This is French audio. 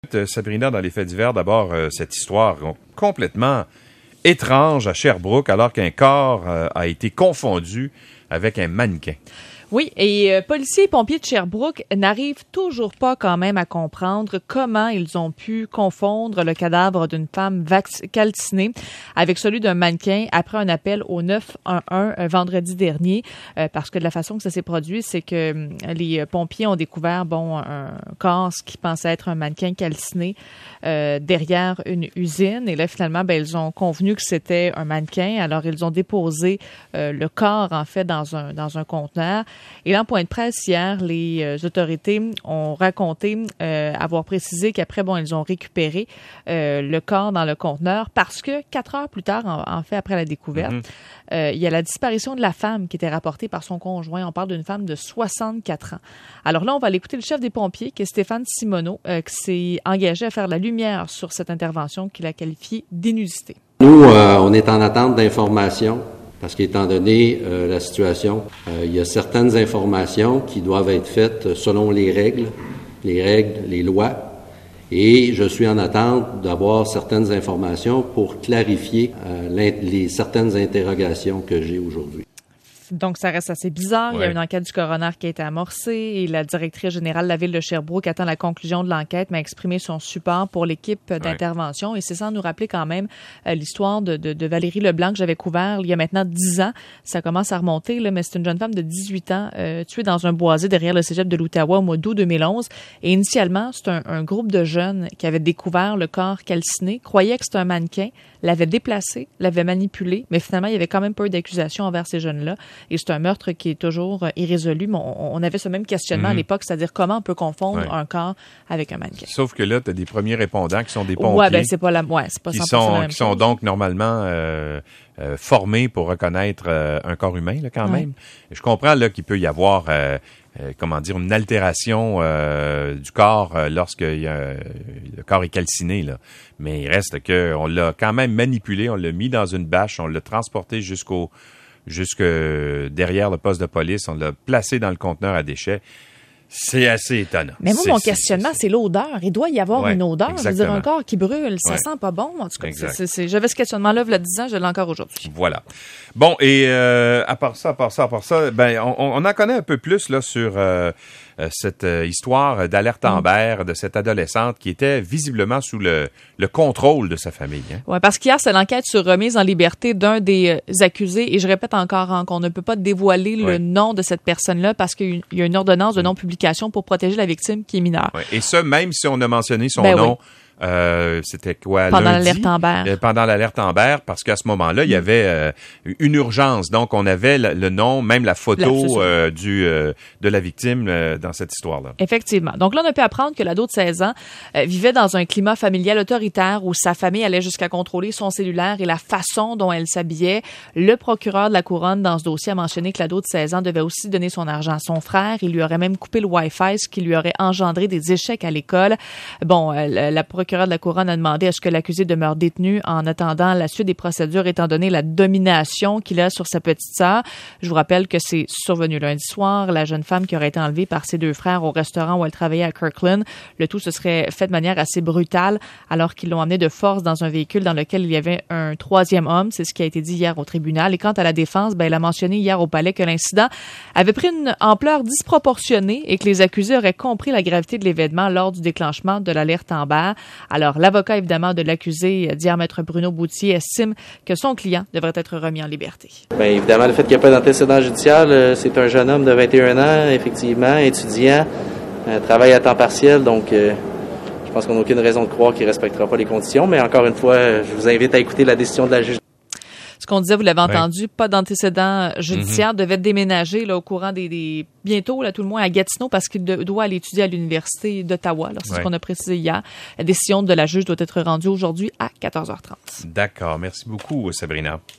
Sabrina, dans les faits divers, d'abord, cette histoire complètement étrange à Sherbrooke, alors qu'un corps a été confondu avec un mannequin. Oui, et policiers et pompiers de Sherbrooke n'arrivent toujours pas quand même à comprendre comment ils ont pu confondre le cadavre d'une femme calcinée avec celui d'un mannequin après un appel au 911 vendredi dernier. Parce que de la façon que ça s'est produit, c'est que les pompiers ont découvert un corps qui pensait être un mannequin calciné derrière une usine. Et là, finalement, ils ont convenu que c'était un mannequin. Alors, ils ont déposé le corps, en fait, dans un conteneur. Et là, en point de presse, hier, les autorités ont raconté avoir précisé qu'après, ils ont récupéré le corps dans le conteneur parce que 4 heures plus tard, en fait, après la découverte, il y a la disparition de la femme qui était rapportée par son conjoint. On parle d'une femme de 64 ans. Alors là, on va aller écouter le chef des pompiers, qui est Stéphane Simoneau, qui s'est engagé à faire la lumière sur cette intervention qu'il a qualifiée d'inusitée. Nous, on est en attente d'informations. Parce qu'étant donné la situation, il y a certaines informations qui doivent être faites selon les règles, les lois, et je suis en attente d'avoir certaines informations pour clarifier certaines interrogations que j'ai aujourd'hui. Donc, ça reste assez bizarre. Ouais. Il y a une enquête du coroner qui a été amorcée et la directrice générale de la ville de Sherbrooke attend la conclusion de l'enquête, mais a exprimé son support pour l'équipe d'intervention. Et c'est sans nous rappeler quand même l'histoire de Valérie Leblanc que j'avais couvert il y a maintenant 10 ans. Ça commence à remonter, là, mais c'est une jeune femme de 18 ans tuée dans un boisé derrière le cégep de l'Outaouais au mois d'août 2011. Et initialement, c'est un groupe de jeunes qui avaient découvert le corps calciné, croyaient que c'était un mannequin, l'avaient déplacé, l'avaient manipulé, mais finalement, il y avait quand même pas eu d'accusation envers ces jeunes-là. Et c'est un meurtre qui est toujours irrésolu. Mais on avait ce même questionnement à l'époque, c'est-à-dire comment on peut confondre un corps avec un mannequin. Sauf que là, tu as des premiers répondants qui sont des pompiers. Ouais, c'est pas c'est pas 100% la même qui sont donc normalement formés pour reconnaître un corps humain, là, quand même. Je comprends là qu'il peut y avoir une altération du corps lorsque le corps est calciné, là. Mais il reste que on l'a quand même manipulé, on l'a mis dans une bâche, on l'a transporté jusque derrière le poste de police, on l'a placé dans le conteneur à déchets. C'est assez étonnant. Mais moi, mon questionnement, c'est l'odeur. Il doit y avoir une odeur. Exactement. Je veux dire, un corps qui brûle, ça sent pas bon. En tout cas, j'avais ce questionnement-là il y a 10 ans, je l'ai encore aujourd'hui. Voilà. Bon, et à part ça, on en connaît un peu plus là sur cette histoire d'alerte Amber de cette adolescente qui était visiblement sous le contrôle de sa famille. Hein? Oui, parce qu'hier, c'est l'enquête sur remise en liberté d'un des accusés. Et je répète encore qu'on ne peut pas dévoiler le nom de cette personne-là parce qu'il y a une ordonnance de non-publication pour protéger la victime qui est mineure. Ouais. Et ça, même si on a mentionné son nom, c'était quoi, pendant lundi? L'alerte Amber. Pendant l'alerte Amber, parce qu'à ce moment-là, il y avait une urgence. Donc, on avait le nom, même la photo de la victime dans cette histoire-là. Effectivement. Donc là, on a pu apprendre que l'ado de 16 ans vivait dans un climat familial autoritaire où sa famille allait jusqu'à contrôler son cellulaire et la façon dont elle s'habillait. Le procureur de la Couronne, dans ce dossier, a mentionné que l'ado de 16 ans devait aussi donner son argent à son frère. Il lui aurait même coupé le Wi-Fi, ce qui lui aurait engendré des échecs à l'école. Bon, la procureure de la Couronne a demandé à ce que l'accusé demeure détenu en attendant la suite des procédures, étant donné la domination qu'il a sur sa petite sœur. Je vous rappelle que c'est survenu lundi soir, la jeune femme qui aurait été enlevée par ses deux frères au restaurant où elle travaillait à Kirkland. Le tout se serait fait de manière assez brutale alors qu'ils l'ont emmenée de force dans un véhicule dans lequel il y avait un troisième homme. C'est ce qui a été dit hier au tribunal. Et quant à la défense, elle a mentionné hier au palais que l'incident avait pris une ampleur disproportionnée et que les accusés auraient compris la gravité de l'événement lors du déclenchement de l'alerte Amber. Alors, l'avocat, évidemment, de l'accusé, dit maître Bruno Boutier, estime que son client devrait être remis en liberté. Bien, évidemment, le fait qu'il n'y a pas d'antécédent judiciaire, c'est un jeune homme de 21 ans, effectivement, étudiant, travaille à temps partiel, donc je pense qu'on n'a aucune raison de croire qu'il ne respectera pas les conditions. Mais encore une fois, je vous invite à écouter la décision de la juge. Ce qu'on disait, vous l'avez entendu, pas d'antécédent judiciaire, devait déménager là, au courant des bientôt, là, tout le moins à Gatineau, parce qu'il doit aller étudier à l'Université d'Ottawa. C'est ce qu'on a précisé hier. La décision de la juge doit être rendue aujourd'hui à 14h30. D'accord. Merci beaucoup, Sabrina.